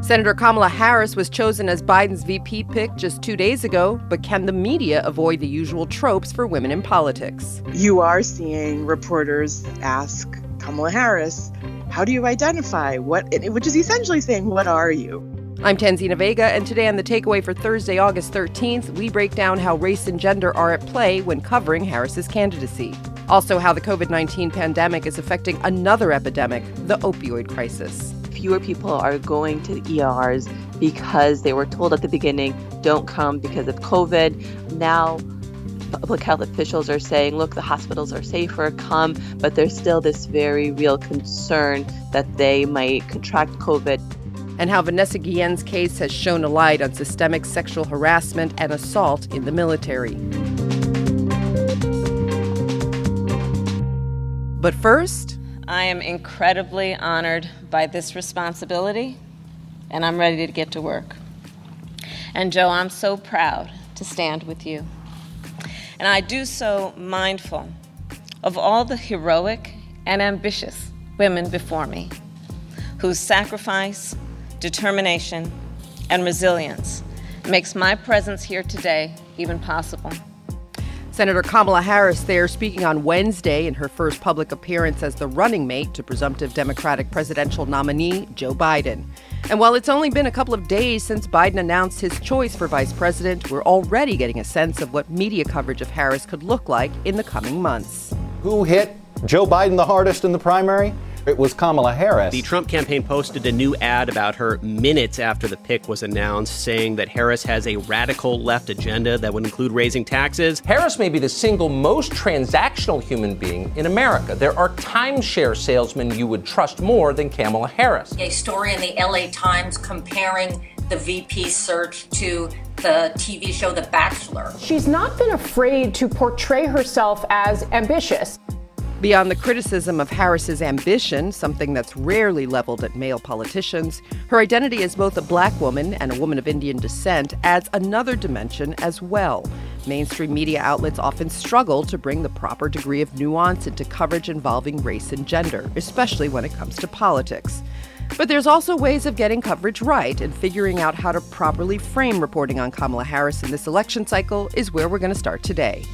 Senator Kamala Harris was chosen as Biden's VP pick just 2 days ago, but can the media avoid the usual tropes for women in politics? You are seeing reporters ask Kamala Harris, how do you identify? Which is essentially saying, what are you? I'm Tanzina Vega, and today on The Takeaway for Thursday, August 13th, we break down how race and gender are at play when covering Harris's candidacy. Also, how the COVID-19 pandemic is affecting another epidemic, the opioid crisis. Fewer people are going to the ERs because they were told at the beginning, don't come because of COVID. Now, public health officials are saying, look, the hospitals are safer, come, but there's still this very real concern that they might contract COVID. And how Vanessa Guillen's case has shone a light on systemic sexual harassment and assault in the military. But first, I am incredibly honored by this responsibility, and I'm ready to get to work. And Joe, I'm so proud to stand with you. And I do so mindful of all the heroic and ambitious women before me, whose sacrifice, determination, and resilience makes my presence here today even possible. Senator Kamala Harris there speaking on Wednesday in her first public appearance as the running mate to presumptive Democratic presidential nominee Joe Biden. And while it's only been a couple of days since Biden announced his choice for vice president, we're already getting a sense of what media coverage of Harris could look like in the coming months. Who hit Joe Biden the hardest in the primary? It was Kamala Harris. The Trump campaign posted a new ad about her minutes after the pick was announced, saying that Harris has a radical left agenda that would include raising taxes. Harris may be the single most transactional human being in America. There are timeshare salesmen you would trust more than Kamala Harris. A story in the LA Times comparing the VP search to the TV show The Bachelor. She's not been afraid to portray herself as ambitious. Beyond the criticism of Harris's ambition, something that's rarely leveled at male politicians, her identity as both a black woman and a woman of Indian descent adds another dimension as well. Mainstream media outlets often struggle to bring the proper degree of nuance into coverage involving race and gender, especially when it comes to politics. But there's also ways of getting coverage right, and figuring out how to properly frame reporting on Kamala Harris in this election cycle is where we're going to start today.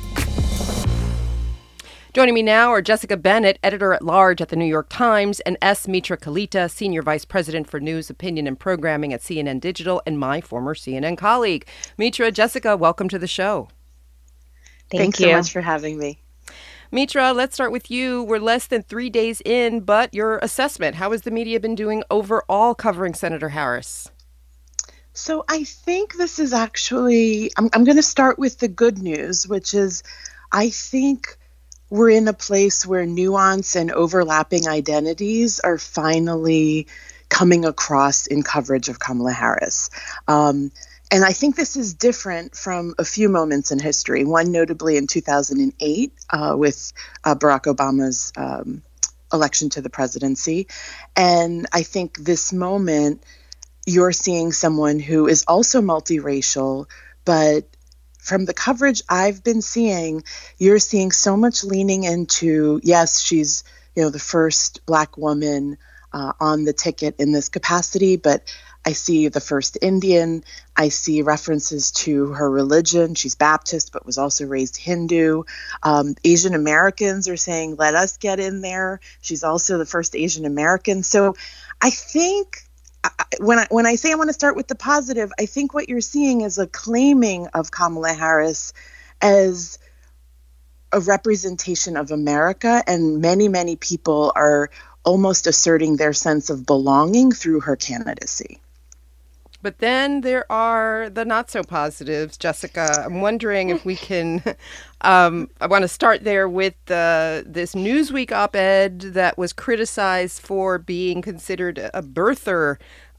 Joining me now are Jessica Bennett, editor-at-large at The New York Times, and S. Mitra Kalita, senior vice president for news, opinion, and programming at CNN Digital, and my former CNN colleague. Mitra, Jessica, welcome to the show. Thanks so much for having me. Mitra, let's start with you. We're less than 3 days in, but your assessment, how has the media been doing overall covering Senator Harris? So I think this is actually, I'm going to start with the good news, which is I think we're in a place where nuance and overlapping identities are finally coming across in coverage of Kamala Harris. And I think this is different from a few moments in history, one notably in 2008 with Barack Obama's election to the presidency. And I think this moment, you're seeing someone who is also multiracial, but from the coverage I've been seeing, you're seeing so much leaning into, yes, she's, the first black woman on the ticket in this capacity, but I see the first Indian. I see references to her religion. She's Baptist, but was also raised Hindu. Asian Americans are saying, let us get in there. She's also the first Asian American. So I think when I say I want to start with the positive, I think what you're seeing is a claiming of Kamala Harris as a representation of America, and many, many people are almost asserting their sense of belonging through her candidacy. But then there are the not so positives, Jessica. I'm wondering if we can, I want to start there with this Newsweek op-ed that was criticized for being considered a birther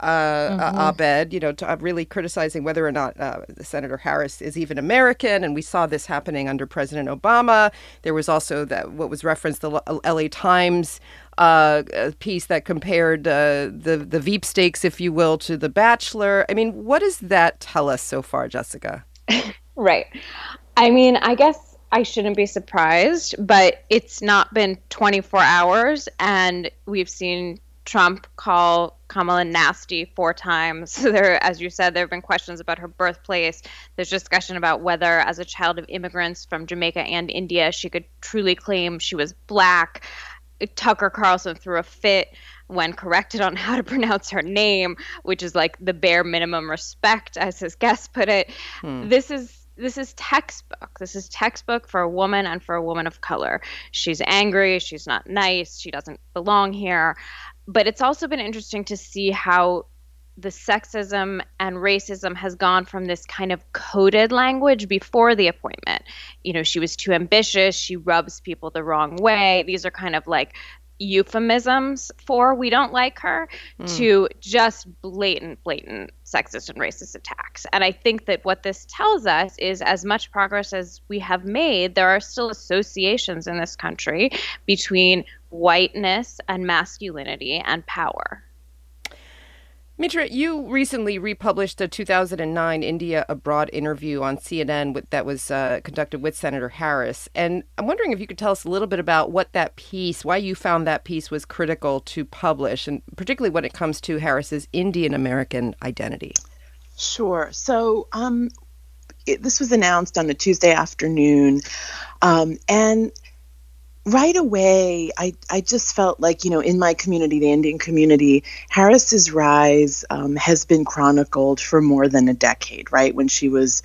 op-ed, really criticizing whether or not Senator Harris is even American. And we saw this happening under President Obama. There was also what was referenced, the LA Times piece that compared the Veep stakes, if you will, to The Bachelor. I mean, what does that tell us so far, Jessica? Right. I mean, I guess I shouldn't be surprised, but it's not been 24 hours, and we've seen Trump call Kamala nasty 4 times. There, as you said, there have been questions about her birthplace. There's discussion about whether, as a child of immigrants from Jamaica and India, she could truly claim she was Black. Tucker Carlson threw a fit when corrected on how to pronounce her name, which is like the bare minimum respect, as his guest put it. This is textbook. This is textbook for a woman and for a woman of color. She's angry. She's not nice. She doesn't belong here. But it's also been interesting to see how the sexism and racism has gone from this kind of coded language before the appointment. You know, she was too ambitious. She rubs people the wrong way. These are kind of like euphemisms for we don't like her, to just blatant sexist and racist attacks. And I think that what this tells us is, as much progress as we have made, there are still associations in this country between whiteness and masculinity and power. Mitra, you recently republished a 2009 India Abroad interview on CNN that was conducted with Senator Harris. And I'm wondering if you could tell us a little bit about what that piece, why you found that piece was critical to publish, and particularly when it comes to Harris's Indian American identity. Sure. So this was announced on a Tuesday afternoon. And right away, I just felt like, in my community, the Indian community, Harris's rise has been chronicled for more than a decade, right? When she was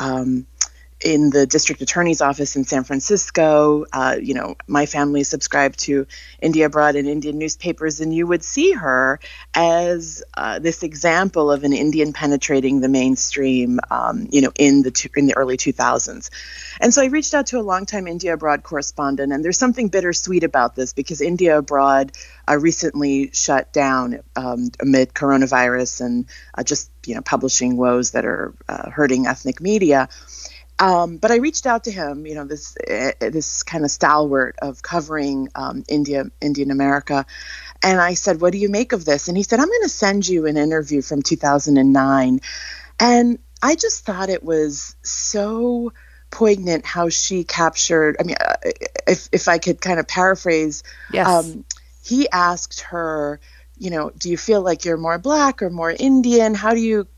in the district attorney's office in San Francisco, my family subscribed to India Abroad and Indian newspapers, and you would see her as this example of an Indian penetrating the mainstream, in the early 2000s. And so I reached out to a longtime India Abroad correspondent, and there's something bittersweet about this because India Abroad recently shut down amid coronavirus and just publishing woes that are hurting ethnic media. But I reached out to him, this kind of stalwart of covering Indian America. And I said, what do you make of this? And he said, I'm going to send you an interview from 2009. And I just thought it was so poignant how she captured, if I could kind of paraphrase, yes. He asked her, do you feel like you're more Black or more Indian? How do you,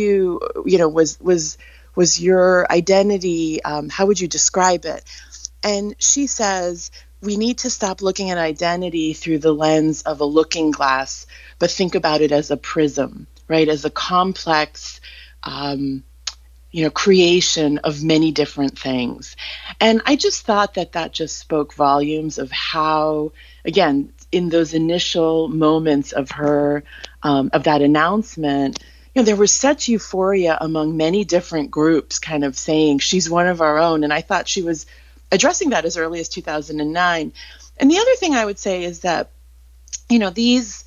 was your identity, how would you describe it? And she says, we need to stop looking at identity through the lens of a looking glass, but think about it as a prism, right? As a complex, creation of many different things. And I just thought that just spoke volumes of how, again, in those initial moments of her, of that announcement, there was such euphoria among many different groups kind of saying she's one of our own. And I thought she was addressing that as early as 2009. And the other thing I would say is that, these,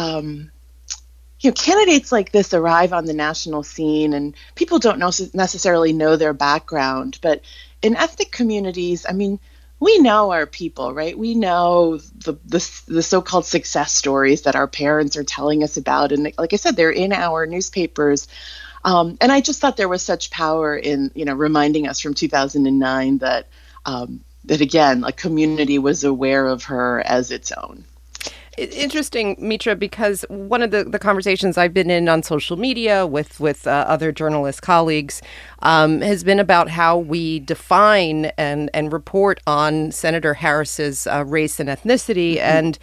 candidates like this arrive on the national scene and people don't necessarily know their background. But in ethnic communities, we know our people, right? We know the so-called success stories that our parents are telling us about. And like I said, they're in our newspapers. And I just thought there was such power in, reminding us from 2009 that again, a community was aware of her as its own. Interesting, Mitra, because one of the conversations I've been in on social media with other journalist colleagues has been about how we define and report on Senator Harris's race and ethnicity. Mm-hmm. And,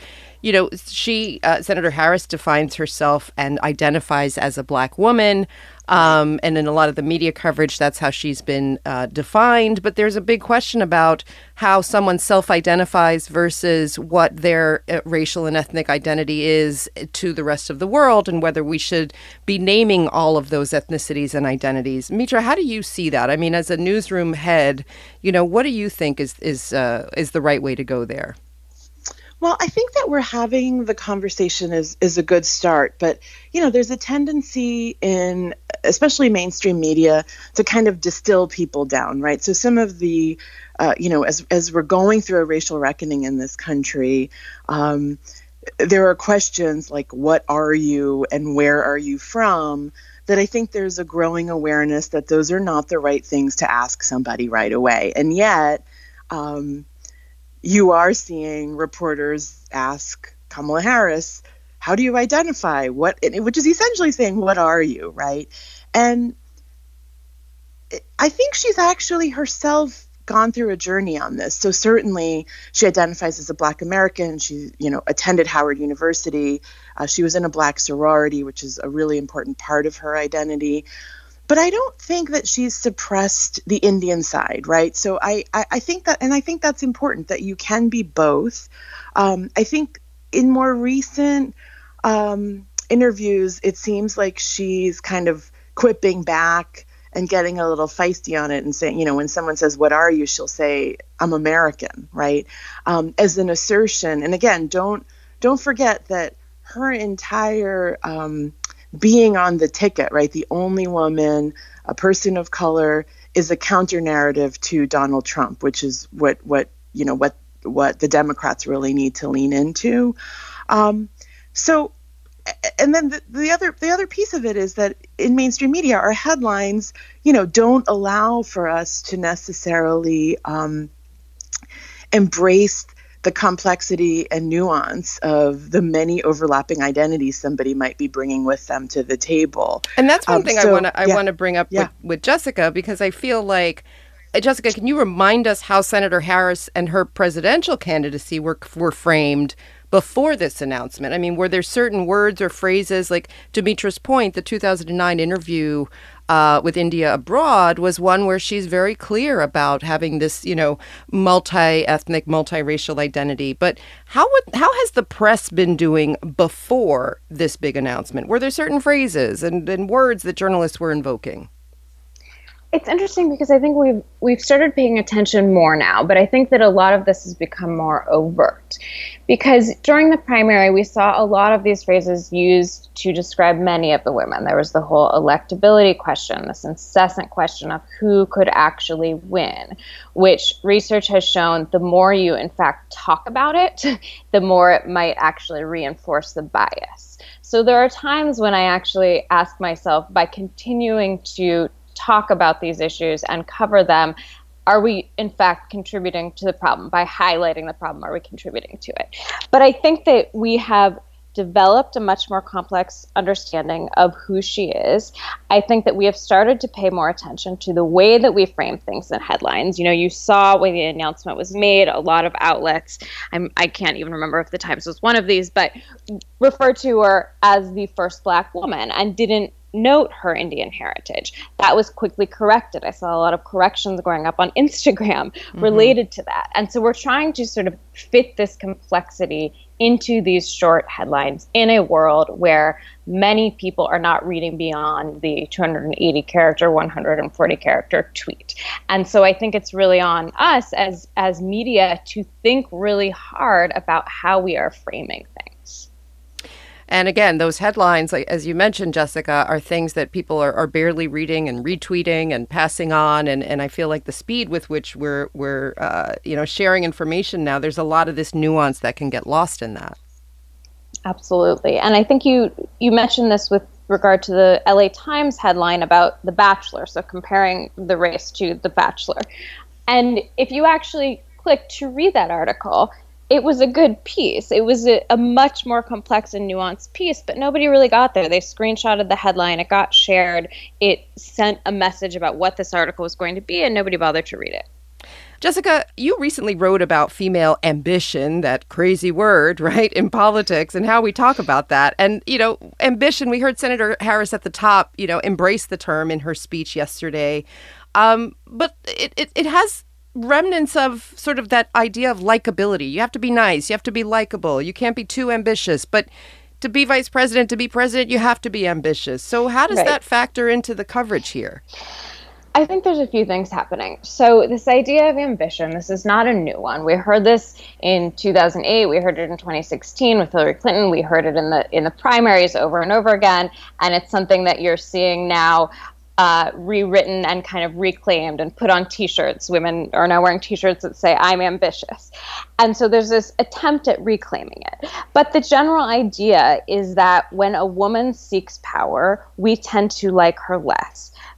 Senator Harris defines herself and identifies as a Black woman. And in a lot of the media coverage, that's how she's been defined. But there's a big question about how someone self-identifies versus what their racial and ethnic identity is to the rest of the world, and whether we should be naming all of those ethnicities and identities. Mitra, how do you see that? As a newsroom head, what do you think is the right way to go there? Well, I think that we're having the conversation is a good start, but there's a tendency in especially mainstream media to kind of distill people down, right? So some of the, as we're going through a racial reckoning in this country, there are questions like, what are you and where are you from? That I think there's a growing awareness that those are not the right things to ask somebody right away, and yet. You are seeing reporters ask Kamala Harris, how do you identify? Which is essentially saying, what are you, right? And I think she's actually herself gone through a journey on this. So certainly she identifies as a Black American. She, attended Howard University. She was in a Black sorority, which is a really important part of her identity. But I don't think that she's suppressed the Indian side, right? So I think that, and I think that's important, that you can be both. I think in more recent interviews, it seems like she's kind of quipping back and getting a little feisty on it and saying, when someone says, what are you? She'll say, I'm American, right? As an assertion. And again, don't forget that her entire being on the ticket, right? The only woman, a person of color, is a counter narrative to Donald Trump, which is what the Democrats really need to lean into. And then the other piece of it is that in mainstream media, our headlines, don't allow for us to necessarily embrace the complexity and nuance of the many overlapping identities somebody might be bringing with them to the table. And that's one thing I want to bring up with Jessica, because I feel like, Jessica, can you remind us how Senator Harris and her presidential candidacy were framed before this announcement? I mean, were there certain words or phrases, like Demetra's point, the 2009 interview with India Abroad was one where she's very clear about having this, multi-ethnic, multiracial identity. But how has the press been doing before this big announcement? Were there certain phrases and words that journalists were invoking? It's interesting because I think we've started paying attention more now, but I think that a lot of this has become more overt. Because during the primary, we saw a lot of these phrases used to describe many of the women. There was the whole electability question, this incessant question of who could actually win, which research has shown the more you, in fact, talk about it, the more it might actually reinforce the bias. So there are times when I actually ask myself, by continuing to talk about these issues and cover them, are we in fact contributing to the problem? By highlighting the problem, are we contributing to it? But I think that we have developed a much more complex understanding of who she is. I think that we have started to pay more attention to the way that we frame things in headlines. You saw when the announcement was made, a lot of outlets, I can't even remember if the Times was one of these, but referred to her as the first Black woman and didn't note her Indian heritage. That was quickly corrected. I saw a lot of corrections going up on Instagram related to that. And so we're trying to sort of fit this complexity into these short headlines in a world where many people are not reading beyond the 280 character, 140 character tweet. And so I think it's really on us as media to think really hard about how we are framing things. And again, those headlines, like, as you mentioned, Jessica, are things that people are barely reading and retweeting and passing on. And I feel like the speed with which we're sharing information now, there's a lot of this nuance that can get lost in that. Absolutely. And I think you mentioned this with regard to the LA Times headline about The Bachelor, so comparing the race to The Bachelor. And if you actually click to read that article, it was a good piece. It was a much more complex and nuanced piece, but nobody really got there. They screenshotted the headline. It got shared. It sent a message about what this article was going to be, and nobody bothered to read it. Jessica, you recently wrote about female ambition, that crazy word, right, in politics, and how we talk about that. And, ambition, we heard Senator Harris at the top, embrace the term in her speech yesterday. But it has remnants of sort of that idea of likability. You have to be nice. You have to be likable. You can't be too ambitious. But to be vice president, to be president, you have to be ambitious. So how does that factor into the coverage here? I think there's a few things happening. So this idea of ambition, this is not a new one. We heard this in 2008. We heard it in 2016 with Hillary Clinton. We heard it in the primaries over and over again. And it's something that you're seeing now rewritten and kind of reclaimed and put on T-shirts. Women are now wearing T-shirts that say, I'm ambitious. And so there's this attempt at reclaiming it. But the general idea is that when a woman seeks power, we tend to like her less.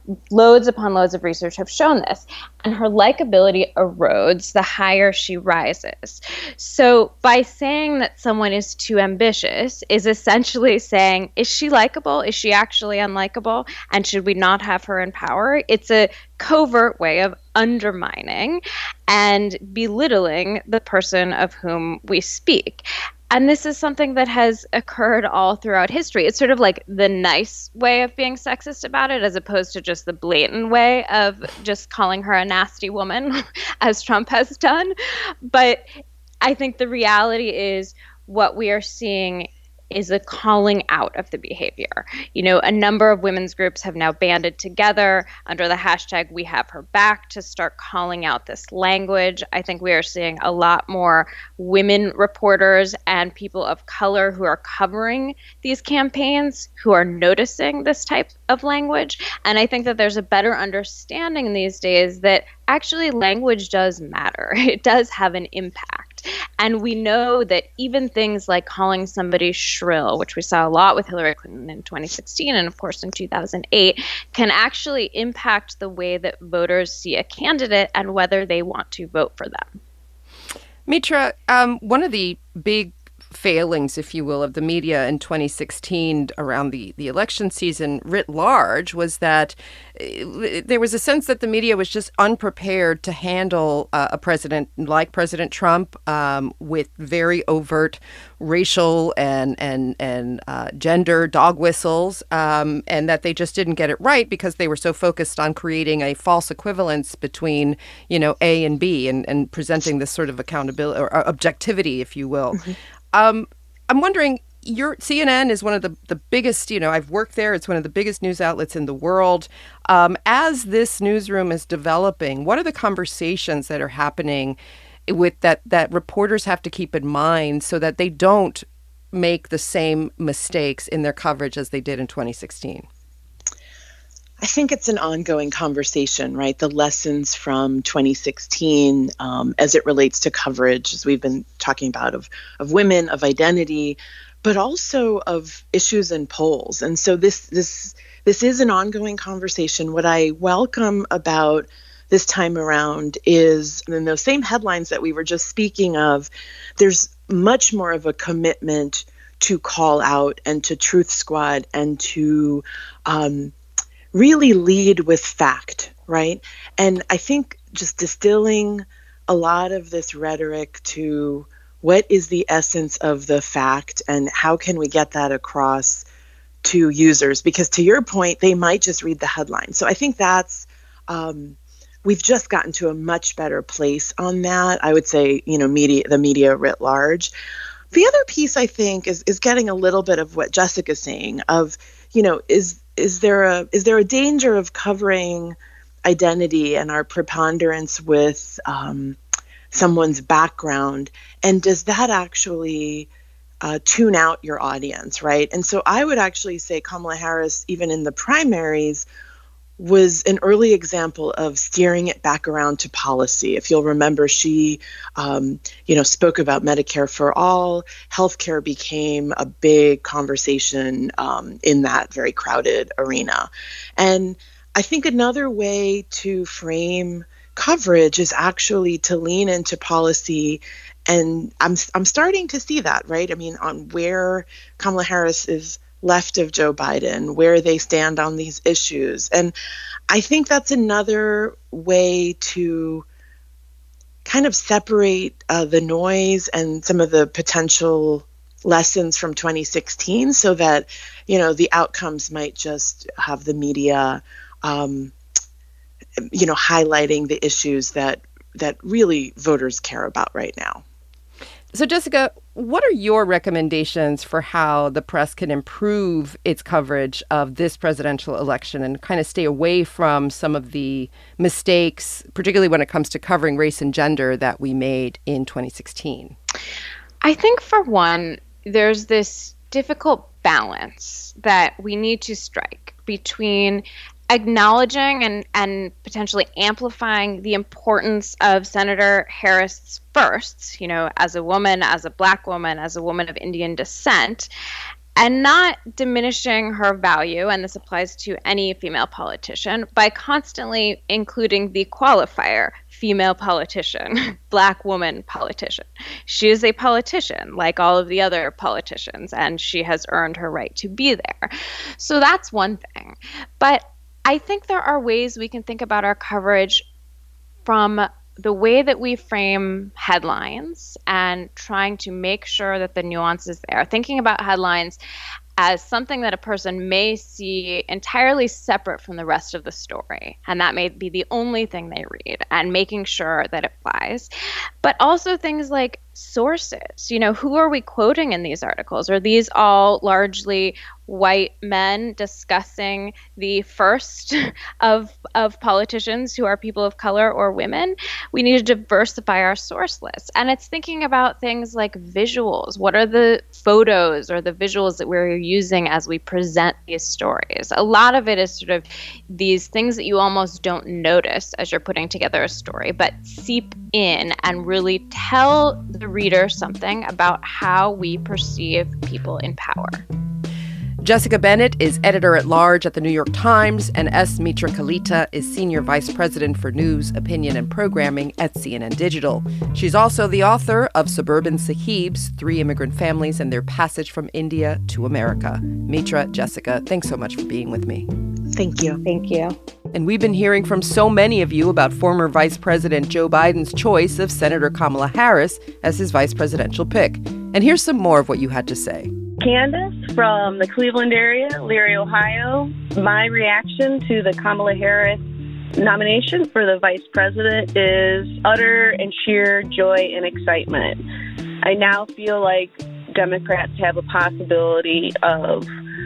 loads upon loads of research have shown this. And her likability erodes the higher she rises. So by saying that someone is too ambitious is essentially saying, is she likable? Is she actually unlikable? And should we not have her in power? It's a covert way of undermining and belittling the person of whom we speak. And this is something that has occurred all throughout history. It's sort of like the nice way of being sexist about it, as opposed to just the blatant way of just calling her a nasty woman, as Trump has done. But I think the reality is what we are seeing is a calling out of the behavior. You know, a number of women's groups have now banded together under the hashtag We Have Her Back to start calling out this language. I think we are seeing a lot more women reporters and people of color who are covering these campaigns who are noticing this type of language. And I think that there's a better understanding these days that actually language does matter. It does have an impact. And we know that even things like calling somebody shrill, which we saw a lot with Hillary Clinton in 2016 and, of course, in 2008, can actually impact the way that voters see a candidate and whether they want to vote for them. Mitra, one of the big failings, if you will, of the media in 2016 around the election season writ large was that there was a sense that the media was just unprepared to handle a president like President Trump with very overt racial and gender dog whistles, and that they just didn't get it right because they were so focused on creating a false equivalence between, you know, A and B and presenting this sort of accountability or objectivity, if you will. Mm-hmm. I'm wondering, your CNN is one of the biggest, you know, I've worked there. It's one of the biggest news outlets in the world. As this newsroom is developing, what are the conversations that are happening with that reporters have to keep in mind so that they don't make the same mistakes in their coverage as they did in 2016? I think it's an ongoing conversation, right? The lessons from 2016 as it relates to coverage, as we've been talking about, of women, of identity, but also of issues and polls. And so this is an ongoing conversation. What I welcome about this time around is, in those same headlines that we were just speaking of, there's much more of a commitment to call out and to Truth Squad and to really lead with fact, right? And I think just distilling a lot of this rhetoric to what is the essence of the fact and how can we get that across to users? Because to your point, they might just read the headline. So I think that's, we've just gotten to a much better place on that. I would say, you know, the media writ large. The other piece, I think, is getting a little bit of what Jessica's saying of, you know, is there a danger of covering identity and our preponderance with someone's background, and does that actually tune out your audience, right? And so I would actually say Kamala Harris, even in the primaries, was an early example of steering it back around to policy. If you'll remember, she, spoke about Medicare for all. Healthcare became a big conversation in that very crowded arena. And I think another way to frame coverage is actually to lean into policy. And I'm starting to see that, right? I mean, on where Kamala Harris is left of Joe Biden, where they stand on these issues. And I think that's another way to kind of separate the noise and some of the potential lessons from 2016 so that, you know, the outcomes might just have the media, highlighting the issues that really voters care about right now. So, Jessica, what are your recommendations for how the press can improve its coverage of this presidential election and kind of stay away from some of the mistakes, particularly when it comes to covering race and gender, that we made in 2016? I think, for one, there's this difficult balance that we need to strike between acknowledging and potentially amplifying the importance of Senator Harris' firsts, you know, as a woman, as a Black woman, as a woman of Indian descent, and not diminishing her value, and this applies to any female politician, by constantly including the qualifier, female politician, Black woman politician. She is a politician like all of the other politicians, and she has earned her right to be there. So that's one thing. But I think there are ways we can think about our coverage from the way that we frame headlines and trying to make sure that the nuance is there. Thinking about headlines as something that a person may see entirely separate from the rest of the story. And that may be the only thing they read, and making sure that it applies. But also things like sources. You know, who are we quoting in these articles? Are these all largely white men discussing the first of politicians who are people of color or women? We need to diversify our source list. And it's thinking about things like visuals. What are the photos or the visuals that we're using as we present these stories? A lot of it is sort of these things that you almost don't notice as you're putting together a story, but seep in and really tell the reader something about how we perceive people in power. Jessica Bennett is editor-at-large at The New York Times, and S. Mitra Kalita is senior vice president for news, opinion, and programming at CNN Digital. She's also the author of Suburban Sahibs, 3 Immigrant Families and Their Passage from India to America. Mitra, Jessica, thanks so much for being with me. Thank you. Thank you. And we've been hearing from so many of you about former Vice President Joe Biden's choice of Senator Kamala Harris as his vice presidential pick. And here's some more of what you had to say. Candace from the Cleveland area, Leary, Ohio. My reaction to the Kamala Harris nomination for the vice president is utter and sheer joy and excitement. I now feel like Democrats have a possibility of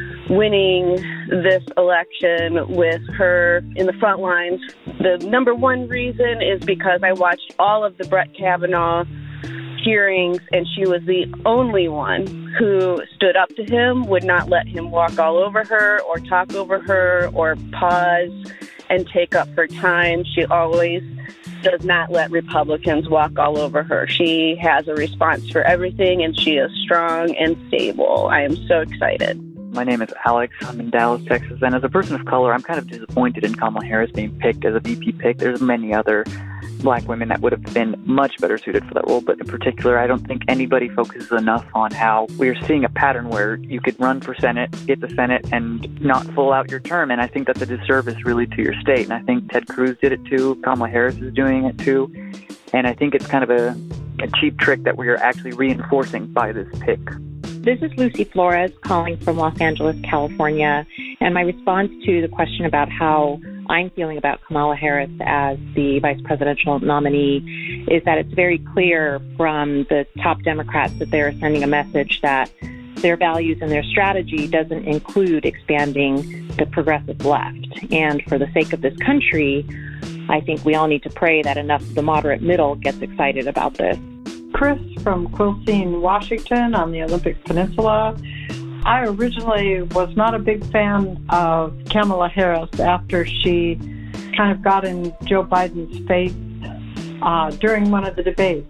winning this election with her in the front lines. The number one reason is because I watched all of the Brett Kavanaugh hearings, and she was the only one who stood up to him, would not let him walk all over her or talk over her or pause and take up her time. She always does not let Republicans walk all over her. She has a response for everything, and she is strong and stable. I am so excited. My name is Alex. I'm in Dallas, Texas. And as a person of color, I'm kind of disappointed in Kamala Harris being picked as a VP pick. There's many other Black women that would have been much better suited for that role. But in particular, I don't think anybody focuses enough on how we're seeing a pattern where you could run for Senate, get the Senate, and not full out your term. And I think that's a disservice really to your state. And I think Ted Cruz did it too. Kamala Harris is doing it too. And I think it's kind of a cheap trick that we are actually reinforcing by this pick. This is Lucy Flores calling from Los Angeles, California. And my response to the question about how I'm feeling about Kamala Harris as the vice presidential nominee is that it's very clear from the top Democrats that they're sending a message that their values and their strategy doesn't include expanding the progressive left. And for the sake of this country, I think we all need to pray that enough of the moderate middle gets excited about this. Chris from Quilcene, Washington on the Olympic Peninsula. I originally was not a big fan of Kamala Harris after she kind of got in Joe Biden's face during one of the debates.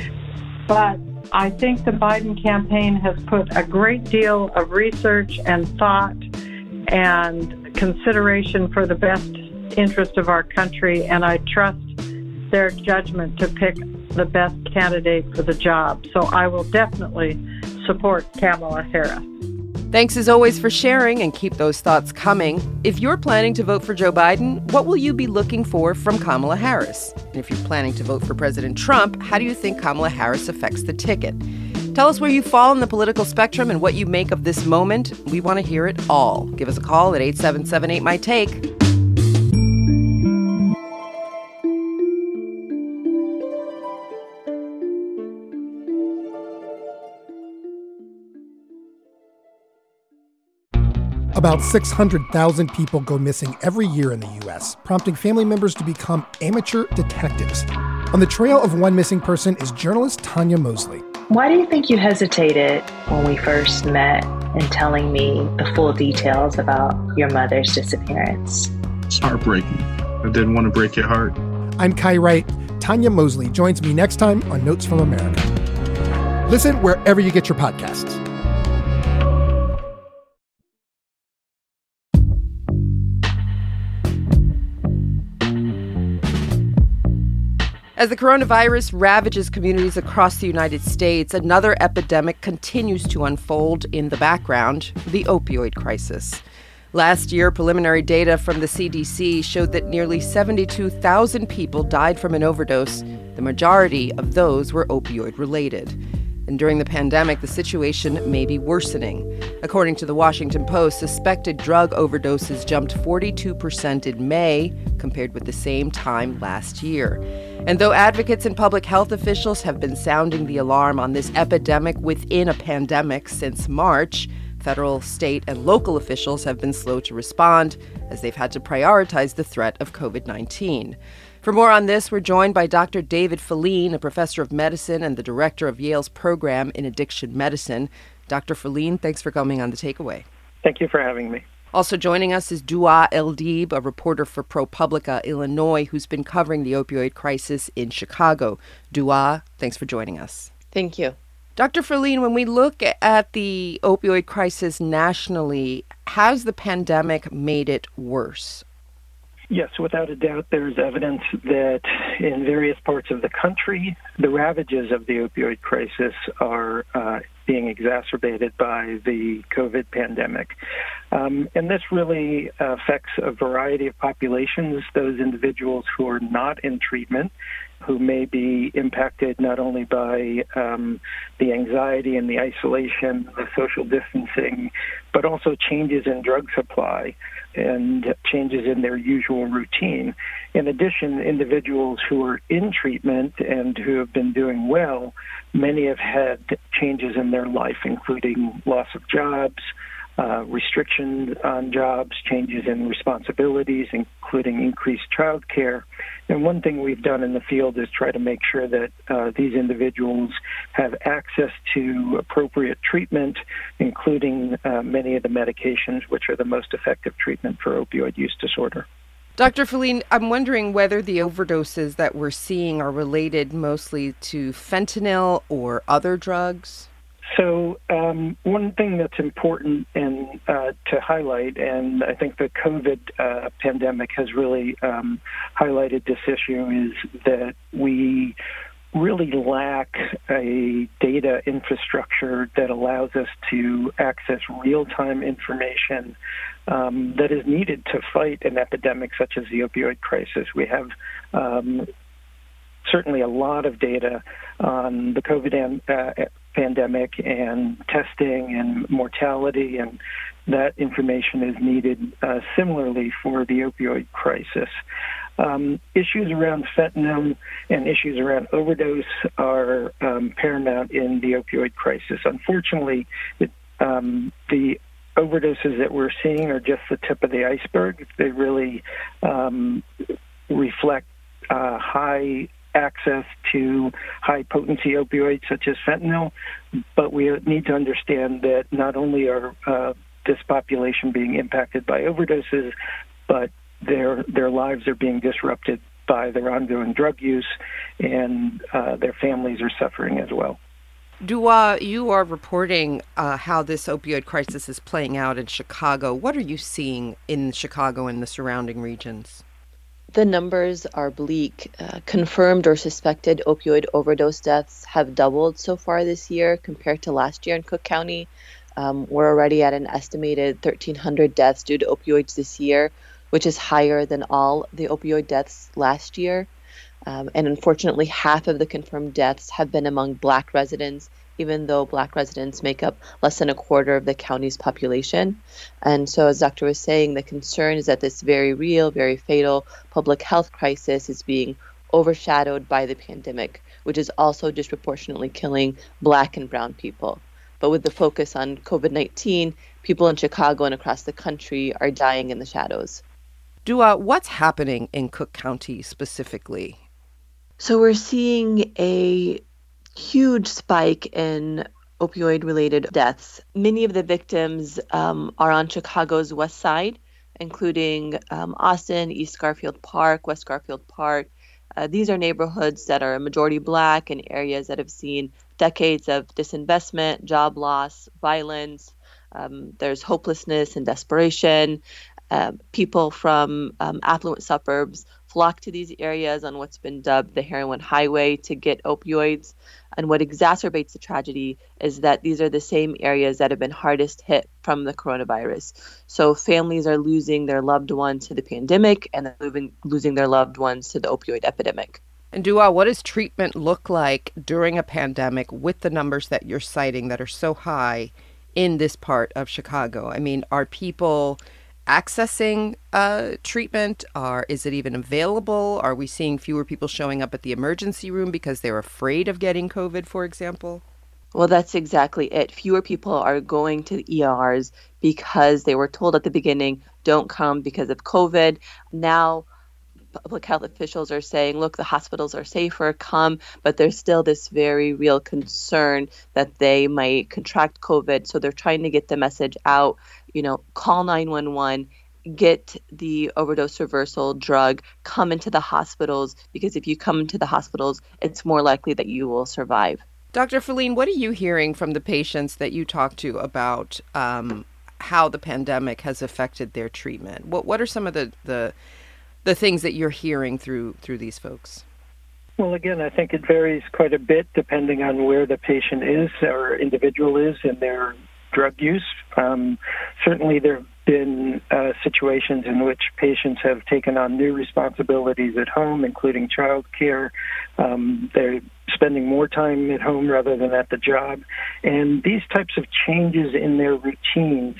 But I think the Biden campaign has put a great deal of research and thought and consideration for the best interest of our country, and I trust their judgment to pick the best candidate for the job. So I will definitely support Kamala Harris. Thanks as always for sharing, and keep those thoughts coming. If you're planning to vote for Joe Biden, what will you be looking for from Kamala Harris? And if you're planning to vote for President Trump, how do you think Kamala Harris affects the ticket? Tell us where you fall in the political spectrum and what you make of this moment. We want to hear it all. Give us a call at 877-8-MY-TAKE. About 600,000 people go missing every year in the U.S., prompting family members to become amateur detectives. On the trail of one missing person is journalist Tanya Mosley. Why do you think you hesitated when we first met in telling me the full details about your mother's disappearance? It's heartbreaking. I didn't want to break your heart. I'm Kai Wright. Tanya Mosley joins me next time on Notes from America. Listen wherever you get your podcasts. As the coronavirus ravages communities across the United States, another epidemic continues to unfold in the background, the opioid crisis. Last year, preliminary data from the CDC showed that nearly 72,000 people died from an overdose. The majority of those were opioid-related. And during the pandemic, the situation may be worsening. According to the Washington Post, suspected drug overdoses jumped 42% in May compared with the same time last year. And though advocates and public health officials have been sounding the alarm on this epidemic within a pandemic since March, federal, state, and local officials have been slow to respond as they've had to prioritize the threat of COVID-19. For more on this, we're joined by Dr. David Filene, a professor of medicine and the director of Yale's program in addiction medicine. Dr. Filene, thanks for coming on The Takeaway. Thank you for having me. Also joining us is Dua Eldib, a reporter for ProPublica Illinois, who's been covering the opioid crisis in Chicago. Dua, thanks for joining us. Thank you. Dr. Filene, when we look at the opioid crisis nationally, has the pandemic made it worse? Yes, without a doubt, there's evidence that in various parts of the country, the ravages of the opioid crisis are being exacerbated by the COVID pandemic. And this really affects a variety of populations, those individuals who are not in treatment, who may be impacted not only by the anxiety and the isolation, the social distancing, but also changes in drug supply and changes in their usual routine. In addition, individuals who are in treatment and who have been doing well, many have had changes in their life, including loss of jobs, restrictions on jobs, changes in responsibilities, including increased child care. And one thing we've done in the field is try to make sure that these individuals have access to appropriate treatment, including many of the medications which are the most effective treatment for opioid use disorder. Dr. Filene, I'm wondering whether the overdoses that we're seeing are related mostly to fentanyl or other drugs? So one thing that's important and to highlight, and I think the COVID pandemic has really highlighted this issue, is that we really lack a data infrastructure that allows us to access real-time information that is needed to fight an epidemic such as the opioid crisis. We have certainly a lot of data on the COVID pandemic and testing and mortality, and that information is needed similarly for the opioid crisis. Issues around fentanyl and issues around overdose are paramount in the opioid crisis. Unfortunately, the overdoses that we're seeing are just the tip of the iceberg. They really reflect high access to high-potency opioids such as fentanyl, but we need to understand that not only are this population being impacted by overdoses, but their lives are being disrupted by their ongoing drug use, and their families are suffering as well. Dua, you are reporting how this opioid crisis is playing out in Chicago. What are you seeing in Chicago and the surrounding regions? The numbers are bleak. Confirmed or suspected opioid overdose deaths have doubled so far this year compared to last year in Cook County. We're already at an estimated 1,300 deaths due to opioids this year, which is higher than all the opioid deaths last year. And unfortunately, half of the confirmed deaths have been among Black residents, even though Black residents make up less than a quarter of the county's population. And so, as Doctor was saying, the concern is that this very real, very fatal public health crisis is being overshadowed by the pandemic, which is also disproportionately killing Black and brown people. But with the focus on COVID-19, people in Chicago and across the country are dying in the shadows. Dua, what's happening in Cook County specifically? So we're seeing a huge spike in opioid-related deaths. Many of the victims are on Chicago's west side, including Austin, East Garfield Park, West Garfield Park. These are neighborhoods that are majority Black and areas that have seen decades of disinvestment, job loss, violence. There's hopelessness and desperation. People from affluent suburbs flock to these areas on what's been dubbed the heroin highway to get opioids. And what exacerbates the tragedy is that these are the same areas that have been hardest hit from the coronavirus. So families are losing their loved ones to the pandemic and they're losing their loved ones to the opioid epidemic. And Dua, what does treatment look like during a pandemic with the numbers that you're citing that are so high in this part of Chicago? I mean, are people accessing treatment? Is it even available? Are we seeing fewer people showing up at the emergency room because they're afraid of getting COVID, for example? Well, that's exactly it. Fewer people are going to the ERs because they were told at the beginning, don't come because of COVID. Now, public health officials are saying, look, the hospitals are safer, come, but there's still this very real concern that they might contract COVID. So they're trying to get the message out, call 911, get the overdose reversal drug, come into the hospitals, because if you come into the hospitals, it's more likely that you will survive. Dr. Filene, what are you hearing from the patients that you talk to about how the pandemic has affected their treatment? What are some of the things that you're hearing through these folks? Well, again, I think it varies quite a bit depending on where the patient is or individual is in their drug use. Certainly there have been situations in which patients have taken on new responsibilities at home, including child care. They're spending more time at home rather than at the job. And these types of changes in their routines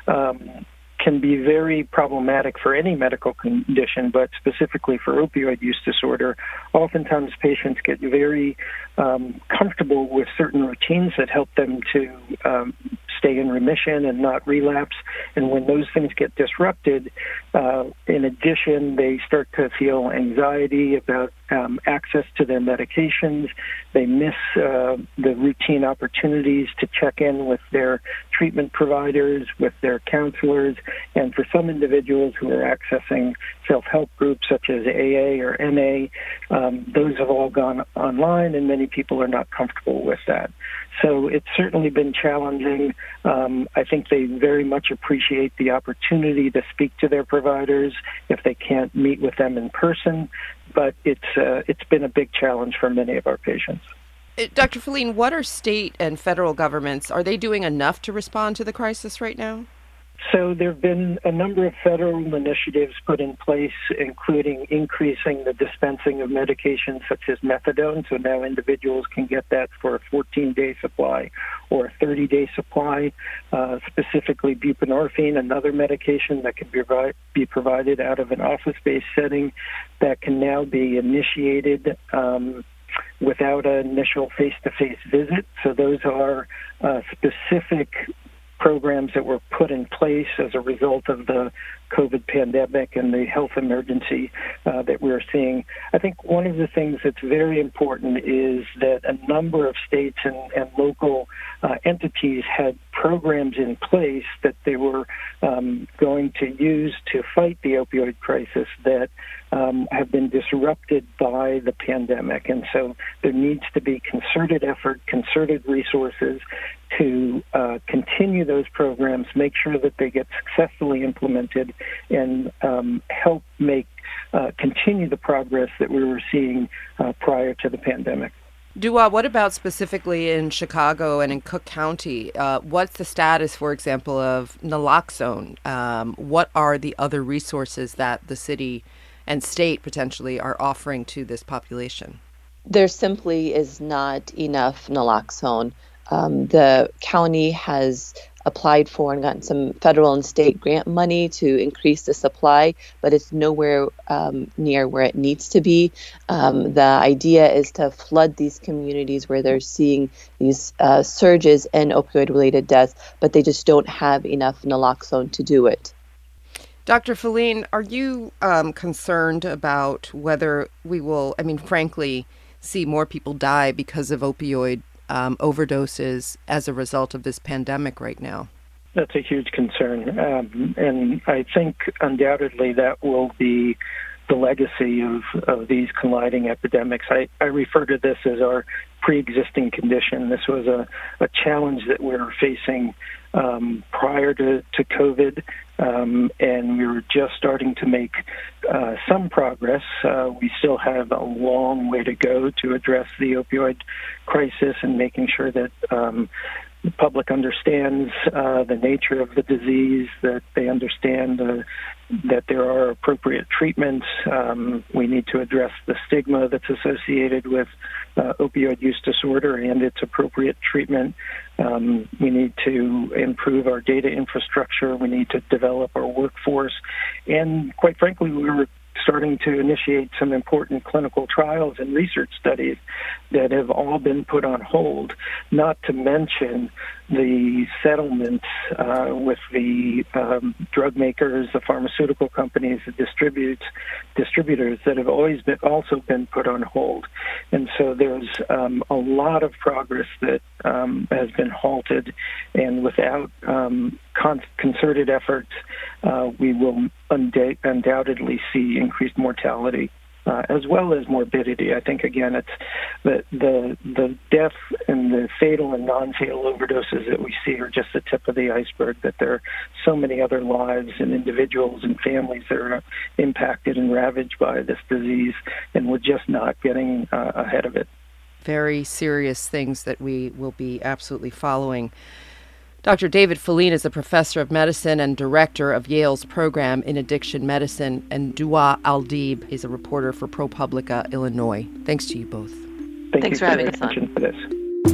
can be very problematic for any medical condition, but specifically for opioid use disorder. Oftentimes patients get very comfortable with certain routines that help them to stay in remission and not relapse. And when those things get disrupted, in addition, they start to feel anxiety about access to their medications. They miss the routine opportunities to check in with their treatment providers, with their counselors, and for some individuals who are accessing self-help groups such as AA or NA, those have all gone online, and many people are not comfortable with that. So it's certainly been challenging. I think they very much appreciate the opportunity to speak to their providers if they can't meet with them in person, but it's been a big challenge for many of our patients. Dr. Filene, what are state and federal governments? Are they doing enough to respond to the crisis right now? So there have been a number of federal initiatives put in place, including increasing the dispensing of medications such as methadone. So now individuals can get that for a 14-day supply or a 30-day supply, specifically buprenorphine, another medication that can be provided out of an office-based setting that can now be initiated without an initial face-to-face visit. So those are specific programs that were put in place as a result of the COVID pandemic and the health emergency that we're seeing. I think one of the things that's very important is that a number of states and local entities had programs in place that they were going to use to fight the opioid crisis that have been disrupted by the pandemic. And so there needs to be concerted effort, concerted resources to continue those programs, make sure that they get successfully implemented, and help continue the progress that we were seeing prior to the pandemic. Dua, what about specifically in Chicago and in Cook County? What's the status, for example, of naloxone? What are the other resources that the city and state potentially are offering to this population? There simply is not enough naloxone. The county has applied for and gotten some federal and state grant money to increase the supply, but it's nowhere near where it needs to be. The idea is to flood these communities where they're seeing these surges in opioid-related deaths, but they just don't have enough naloxone to do it. Dr. Filene, are you concerned about whether we will, frankly, see more people die because of opioid overdoses as a result of this pandemic right now? That's a huge concern. And I think undoubtedly that will be the legacy of these colliding epidemics. I refer to this as our pre-existing condition. This was a challenge that we were facing prior to COVID. and we were just starting to make some progress. We still have a long way to go to address the opioid crisis and making sure that the public understands the nature of the disease, that they understand that there are appropriate treatments. We need to address the stigma that's associated with opioid use disorder and its appropriate treatment. We need to improve our data infrastructure. We need to develop our workforce. And quite frankly, we were starting to initiate some important clinical trials and research studies that have all been put on hold, not to mention the settlements with the drug makers, the pharmaceutical companies, the distributors that have also been put on hold. And so there's a lot of progress that has been halted, and without concerted efforts, we will undoubtedly see increased mortality as well as morbidity. I think, again, it's the death and the fatal and non-fatal overdoses that we see are just the tip of the iceberg, that there are so many other lives and individuals and families that are impacted and ravaged by this disease, and we're just not getting ahead of it. Very serious things that we will be absolutely following. Dr. David Filene is a professor of medicine and director of Yale's program in addiction medicine, and Dua Aldib is a reporter for ProPublica Illinois. Thanks to you both. Thanks for having us on. For this.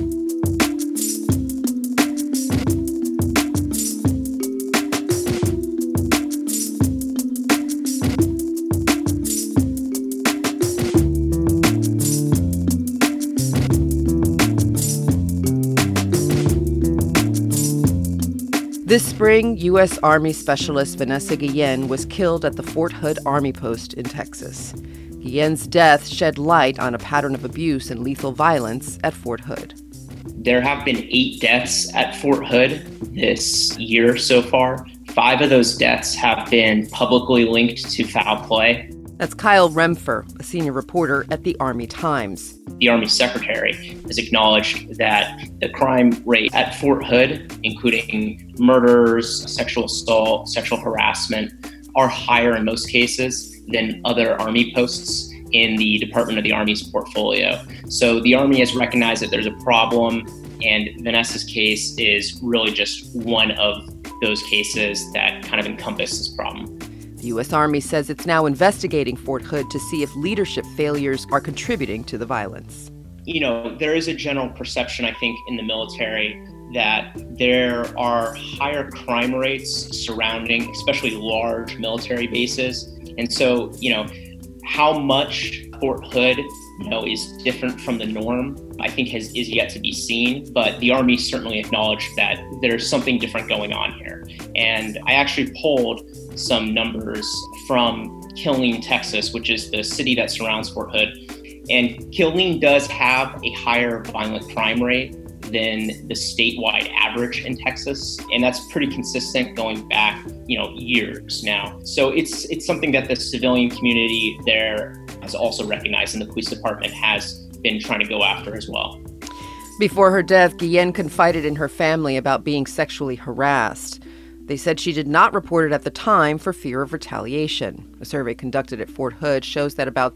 This spring, U.S. Army Specialist Vanessa Guillen was killed at the Fort Hood Army Post in Texas. Guillen's death shed light on a pattern of abuse and lethal violence at Fort Hood. There have been 8 deaths at Fort Hood this year so far. 5 of those deaths have been publicly linked to foul play. That's Kyle Remfer, a senior reporter at the Army Times. The Army Secretary has acknowledged that the crime rate at Fort Hood, including murders, sexual assault, sexual harassment, are higher in most cases than other Army posts in the Department of the Army's portfolio. So the Army has recognized that there's a problem, and Vanessa's case is really just one of those cases that kind of encompass this problem. The U.S. Army says it's now investigating Fort Hood to see if leadership failures are contributing to the violence. You know, there is a general perception, I think, in the military that there are higher crime rates surrounding especially large military bases. And so, you know, how much Fort Hood, you know, is different from the norm, I think is yet to be seen. But the Army certainly acknowledged that there's something different going on here. And I actually polled some numbers from Killeen, Texas, which is the city that surrounds Fort Hood. And Killeen does have a higher violent crime rate than the statewide average in Texas. And that's pretty consistent going back, you know, years now. So it's something that the civilian community there has also recognized, and the police department has been trying to go after as well. Before her death, Guillen confided in her family about being sexually harassed. They said she did not report it at the time for fear of retaliation. A survey conducted at Fort Hood shows that about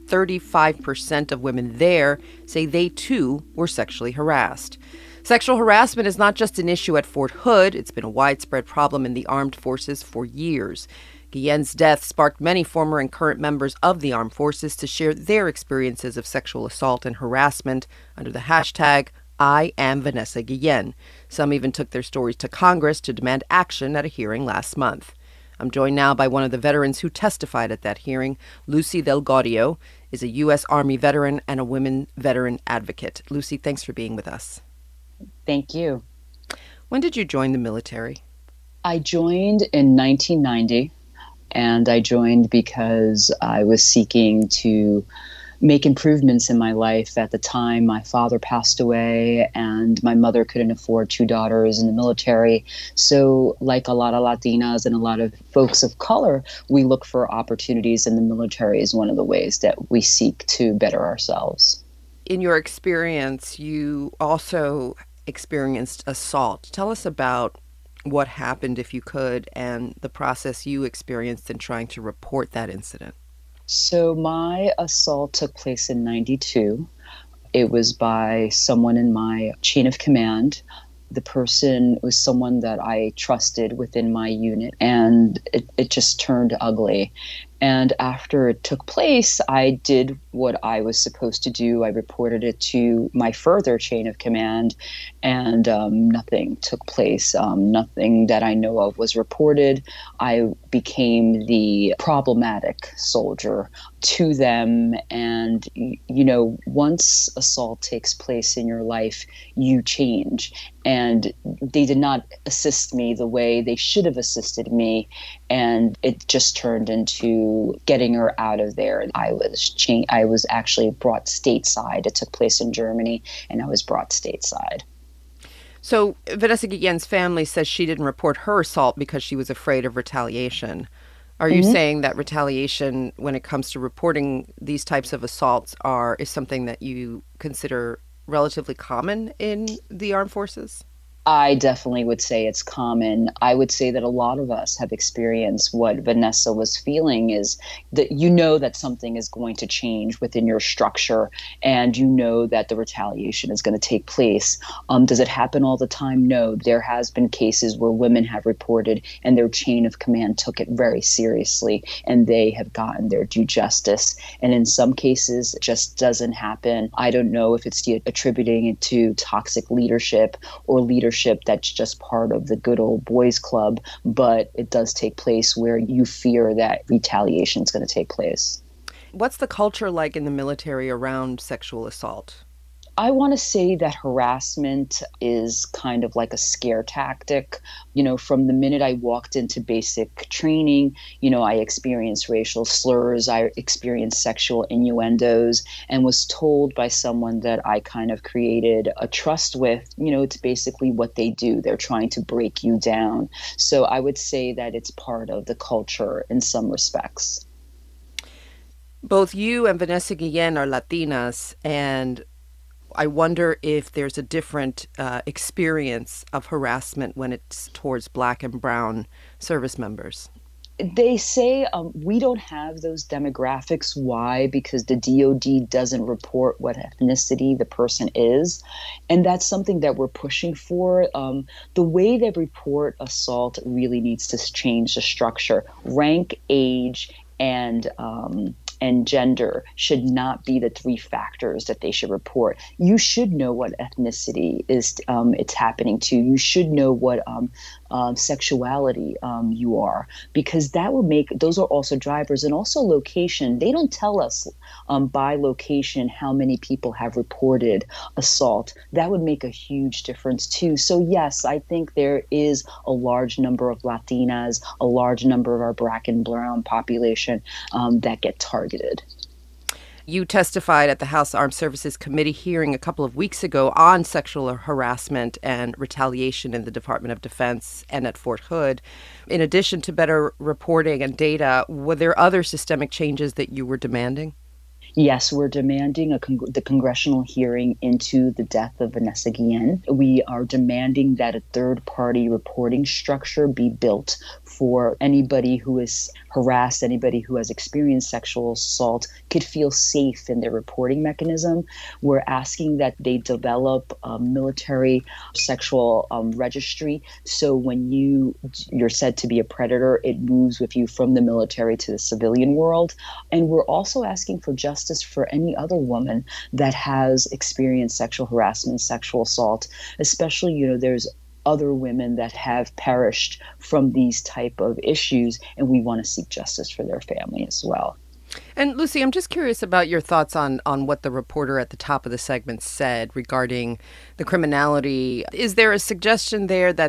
35% of women there say they too were sexually harassed. Sexual harassment is not just an issue at Fort Hood. It's been a widespread problem in the armed forces for years. Guillen's death sparked many former and current members of the armed forces to share their experiences of sexual assault and harassment under the hashtag I am Vanessa Guillen. Some even took their stories to Congress to demand action at a hearing last month. I'm joined now by one of the veterans who testified at that hearing. Lucy Del Gaudio is a U.S. Army veteran and a women veteran advocate. Lucy, thanks for being with us. Thank you. When did you join the military? I joined in 1990, and I joined because I was seeking to make improvements in my life. At the time, my father passed away and my mother couldn't afford 2 daughters in the military. So like a lot of Latinas and a lot of folks of color, we look for opportunities in the military as one of the ways that we seek to better ourselves. In your experience, you also experienced assault. Tell us about what happened, if you could, and the process you experienced in trying to report that incident. So my assault took place in 92. It was by someone in my chain of command. The person was someone that I trusted within my unit, and it just turned ugly. And after it took place, I did what I was supposed to do. I reported it to my further chain of command, and nothing took place. Nothing that I know of was reported. I became the problematic soldier to them. And, you know, once assault takes place in your life, you change. And they did not assist me the way they should have assisted me. And it just turned into getting her out of there. I was actually brought stateside. It took place in Germany, and I was brought stateside. So Vanessa Guillen's family says she didn't report her assault because she was afraid of retaliation. Are you saying that retaliation, when it comes to reporting these types of assaults, is something that you consider relatively common in the armed forces? I definitely would say it's common. I would say that a lot of us have experienced what Vanessa was feeling, is that you know that something is going to change within your structure, and you know that the retaliation is going to take place. Does it happen all the time? No. There has been cases where women have reported and their chain of command took it very seriously, and they have gotten their due justice. And in some cases, it just doesn't happen. I don't know if it's attributing it to toxic leadership or leadership that's just part of the good old boys club, but it does take place where you fear that retaliation is going to take place. What's the culture like in the military around sexual assault? I want to say that harassment is kind of like a scare tactic. You know, from the minute I walked into basic training, you know, I experienced racial slurs, I experienced sexual innuendos, and was told by someone that I kind of created a trust with, you know, it's basically what they do. They're trying to break you down. So I would say that it's part of the culture in some respects. Both you and Vanessa Guillen are Latinas, and I wonder if there's a different experience of harassment when it's towards Black and Brown service members. They say we don't have those demographics. Why? Because the DOD doesn't report what ethnicity the person is. And that's something that we're pushing for. The way they report assault really needs to change the structure. Rank, age, and gender should not be the three factors that they should report. You should know what ethnicity is it's happening to. You should know what sexuality you are, because that will make, those are also drivers. And also location. They don't tell us by location how many people have reported assault. That would make a huge difference too. So yes, I think there is a large number of Latinas, a large number of our Black and Brown population that get targeted. You testified at the House Armed Services Committee hearing a couple of weeks ago on sexual harassment and retaliation in the Department of Defense and at Fort Hood. In addition to better reporting and data, were there other systemic changes that you were demanding? Yes, we're demanding the congressional hearing into the death of Vanessa Guillen. We are demanding that a third-party reporting structure be built for anybody who is harassed, anybody who has experienced sexual assault could feel safe in their reporting mechanism. We're asking that they develop a military sexual registry, so when you're said to be a predator, it moves with you from the military to the civilian world. And we're also asking for justice for any other woman that has experienced sexual harassment, sexual assault, especially, you know, there's other women that have perished from these type of issues, and we want to seek justice for their family as well. And Lucy, I'm just curious about your thoughts on what the reporter at the top of the segment said regarding the criminality. Is there a suggestion there that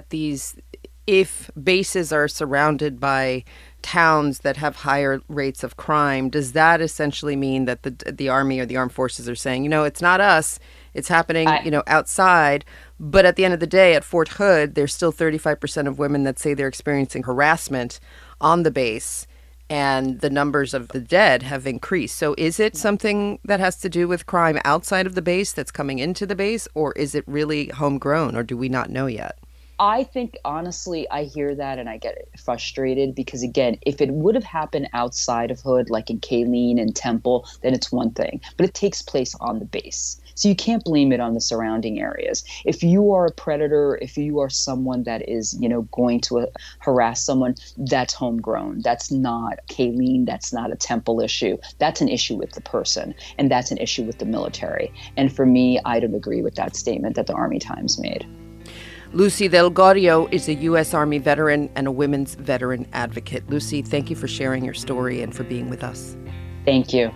if bases are surrounded by towns that have higher rates of crime, does that essentially mean that the Army or the armed forces are saying, you know, it's not us, it's happening, outside, but at the end of the day, at Fort Hood, there's still 35% of women that say they're experiencing harassment on the base, and the numbers of the dead have increased. So is it something that has to do with crime outside of the base that's coming into the base, or is it really homegrown, or do we not know yet? I think, honestly, I hear that and I get frustrated because, again, if it would have happened outside of Hood, like in Kaleen and Temple, then it's one thing. But it takes place on the base. So you can't blame it on the surrounding areas. If you are a predator, if you are someone that is, going to harass someone, that's homegrown. That's not Kaleen. That's not a Temple issue. That's an issue with the person. And that's an issue with the military. And for me, I don't agree with that statement that the Army Times made. Lucy Del Gorio is a U.S. Army veteran and a women's veteran advocate. Lucy, thank you for sharing your story and for being with us. Thank you.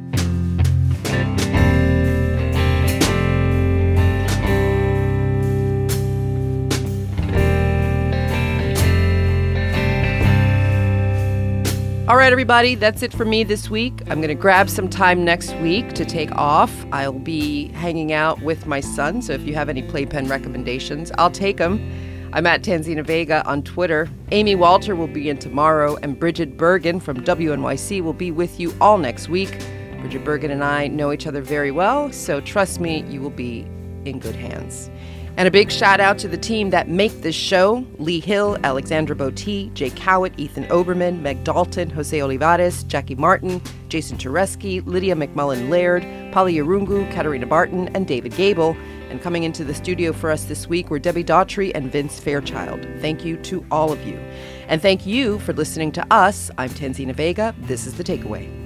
All right, everybody, that's it for me this week. I'm going to grab some time next week to take off. I'll be hanging out with my son, so if you have any playpen recommendations, I'll take them. I'm at Tanzina Vega on Twitter. Amy Walter will be in tomorrow, and Bridget Bergen from WNYC will be with you all next week. Bridget Bergen and I know each other very well, so trust me, you will be in good hands. And a big shout out to the team that make this show: Lee Hill, Alexandra Botti, Jay Cowett, Ethan Oberman, Meg Dalton, Jose Olivares, Jackie Martin, Jason Tereski, Lydia McMullen-Laird, Polly Yarungu, Katarina Barton, and David Gable. And coming into the studio for us this week were Debbie Daughtry and Vince Fairchild. Thank you to all of you. And thank you for listening to us. I'm Tanzina Vega. This is The Takeaway.